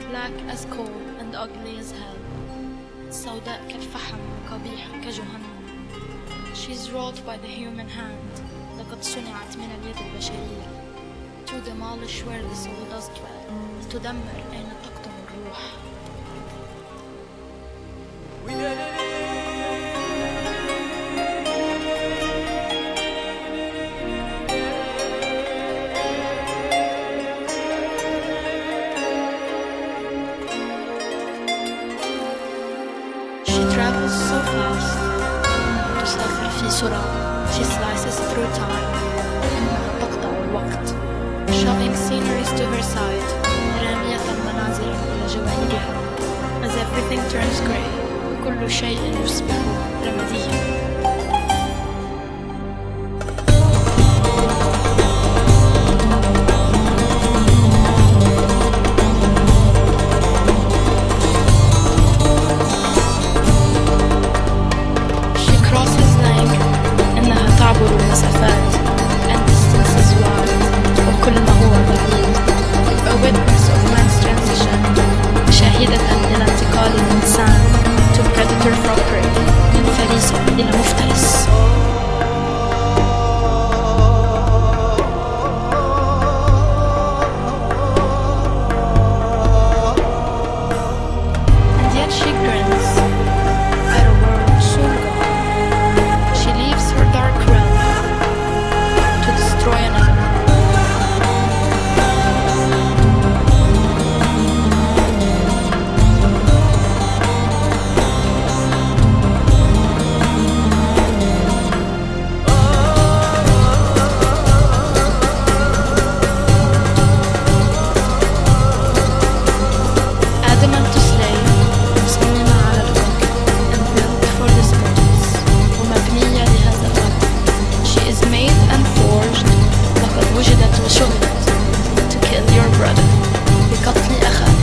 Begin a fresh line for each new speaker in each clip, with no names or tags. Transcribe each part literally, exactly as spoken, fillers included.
black as coal and ugly as hell. سوداء كالفحم وقبيحة كجهنم. She's wrought by the human hand. لقد صنعت من اليد البشرية. To demolish where the soul does dwell. تدمر أين تقطن الروح. تسافر في سرعة. She slices through time. إنها تقطع الوقت. Shoving sceneries to her side. رامية المناظر إلى جوانبها. As everything turns grey. كل شيء يصبح رماديا. المسافات and distances wide وكل ما هو بعيد. A witness of man's transition. شاهدة إلى انتقال الإنسان to predator from prey. من فريسة إلى مفترس. And yet she grins at a world soon gone. She leaves her dark realm to destroy another. Adamant to slay, مصممة على القتل and built for this purpose. ومبنية لهذا الغرض. She is made and forged. لقد وجدت وشغلت to kill your brother. بقتل أخاك.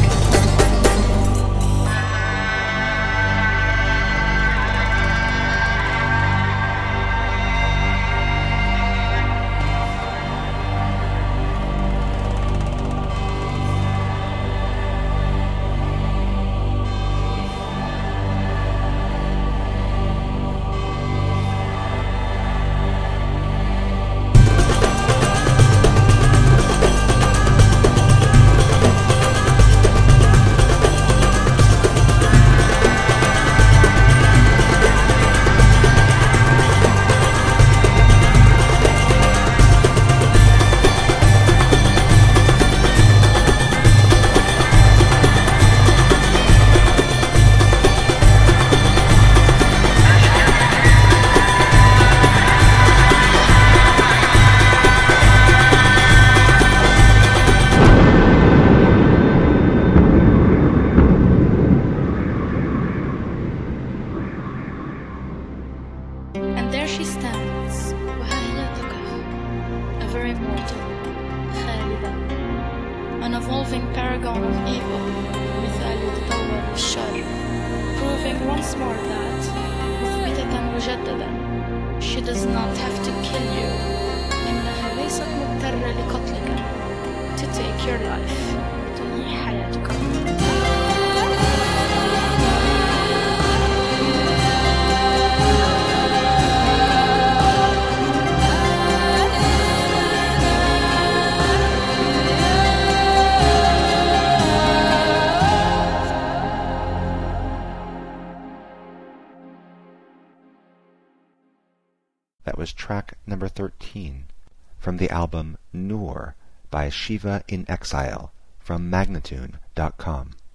And there she stands. وها هي تقف. Ever immortal. خالدة. An evolving paragon of evil. مثال يتطور للشر. Proving once more that. مثبتة مجددا. She does not have to kill you. إنها ليست مضطرة لقتلك. To take your life. تنهي حياتك.
That was track number thirteen from the album Noor by Shiva in Exile from Magnatune dot com.